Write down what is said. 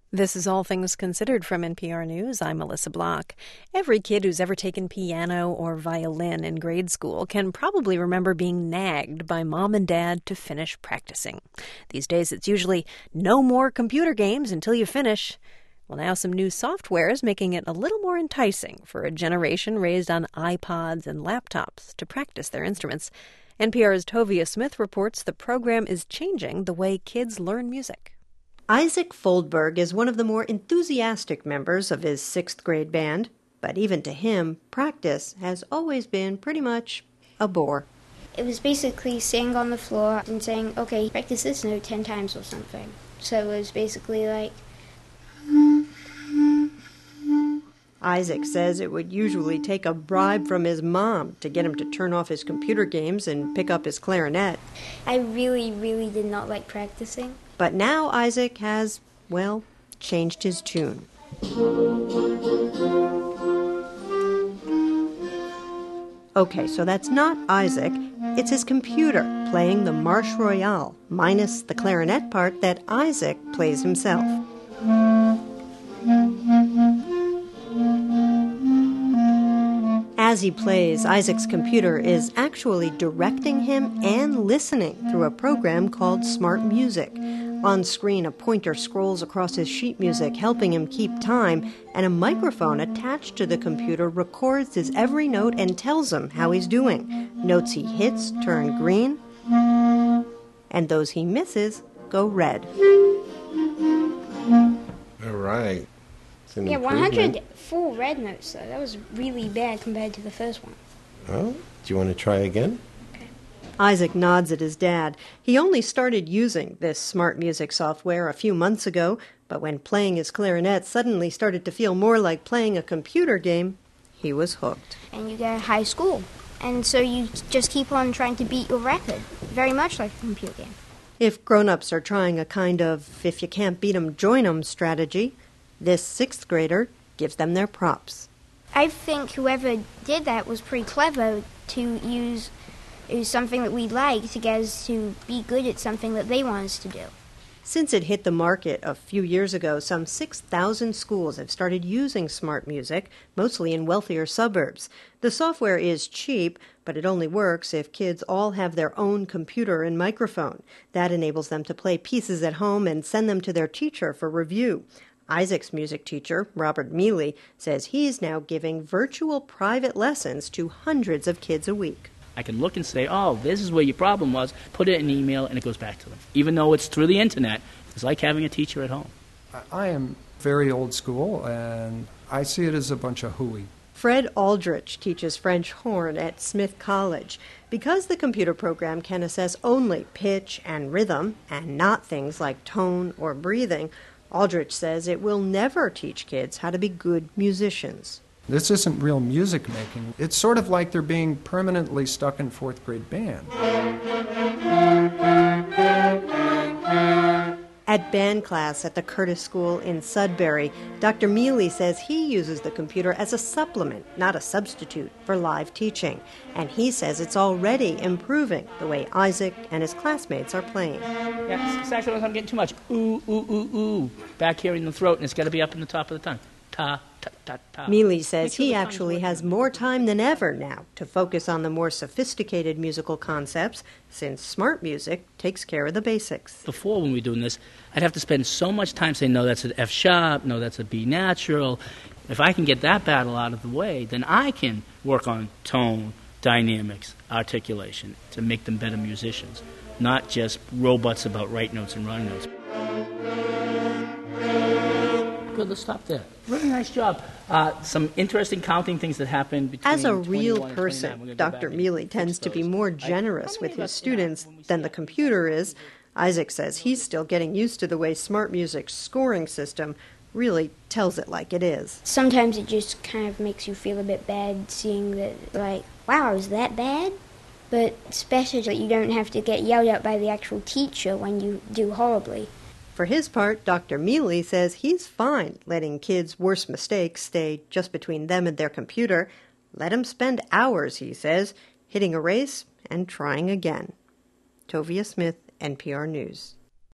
This is All Things Considered from NPR News. I'm Melissa Block. Every kid who's ever taken piano or violin in grade school can probably remember being nagged by mom and dad to finish practicing. These days, it's usually no more computer games until you finish. Well, now some new software is making it a little more enticing for a generation raised on iPods and laptops to practice their instruments. NPR's Tovia Smith reports the program is changing the way kids learn music. Isaac Foldberg is one of the more enthusiastic members of his sixth grade band, but even to him, practice has always been pretty much a bore. It was basically sitting on the floor and saying, okay, practice this note 10 times or something. So it was basically like... Isaac says it would usually take a bribe from his mom to get him to turn off his computer games and pick up his clarinet. I really did not like practicing. But now Isaac has, well, changed his tune. Okay, so that's not Isaac. It's his computer playing the Marche Royale, minus the clarinet part that Isaac plays himself. As he plays, Isaac's computer is actually directing him and listening through a program called Smart Music. On screen, a pointer scrolls across his sheet music, helping him keep time, and a microphone attached to the computer records his every note and tells him how he's doing. Notes he hits turn green, and those he misses go red. All right. Yeah, 100 full red notes, though. That was really bad compared to the first one. Oh, do you want to try again? Isaac nods at his dad. He only started using this smart music software a few months ago, but when playing his clarinet suddenly started to feel more like playing a computer game, he was hooked. And you get a high score, and so you just keep on trying to beat your record, very much like a computer game. If grown-ups are trying a kind of if you can't beat 'em, join 'em strategy, this sixth grader gives them their props. I think whoever did that was pretty clever to use something that we like to get us to be good at something that they want us to do. Since it hit the market a few years ago, some 6,000 schools have started using smart music, mostly in wealthier suburbs. The software is cheap, but it only works if kids all have their own computer and microphone. That enables them to play pieces at home and send them to their teacher for review. Isaac's music teacher, Robert Mealy, says he's now giving virtual private lessons to hundreds of kids a week. I can look and say, oh, this is where your problem was, put it in an email, and it goes back to them. Even though it's through the internet, it's like having a teacher at home. I am very old school, and I see it as a bunch of hooey. Fred Aldrich teaches French horn at Smith College. Because the computer program can assess only pitch and rhythm, and not things like tone or breathing, Aldrich says it will never teach kids how to be good musicians. This isn't real music making. It's sort of like they're being permanently stuck in fourth grade band. At band class at the Curtis School in Sudbury, Dr. Mealy says he uses the computer as a supplement, not a substitute, for live teaching. And he says it's already improving the way Isaac and his classmates are playing. Yeah, saxophone, I'm getting too much. Ooh, ooh, ooh, ooh. Back here in the throat, and it's got to be up in the top of the tongue. Ta, ta, ta, ta. Mealy says he actually has more time than ever now to focus on the more sophisticated musical concepts, since smart music takes care of the basics. Before, when we were doing this, I'd have to spend so much time saying, no, that's an F sharp, no, that's a B natural. If I can get that battle out of the way, then I can work on tone, dynamics, articulation to make them better musicians, not just robots about right notes and wrong notes. Good, let's stop there. Really nice job. Some interesting counting things that happened between As a 21 real and person, 29. Dr. Mealy tends to be more generous with his students than the computer is. Isaac says he's still getting used to the way smart music's scoring system really tells it like it is. Sometimes it just kind of makes you feel a bit bad seeing that, like, wow, is that bad? But it's better that you don't have to get yelled at by the actual teacher when you do horribly. For his part, Dr. Mealy says he's fine letting kids' worst mistakes stay just between them and their computer. Let them spend hours, he says, hitting erase and trying again. Tovia Smith, NPR News.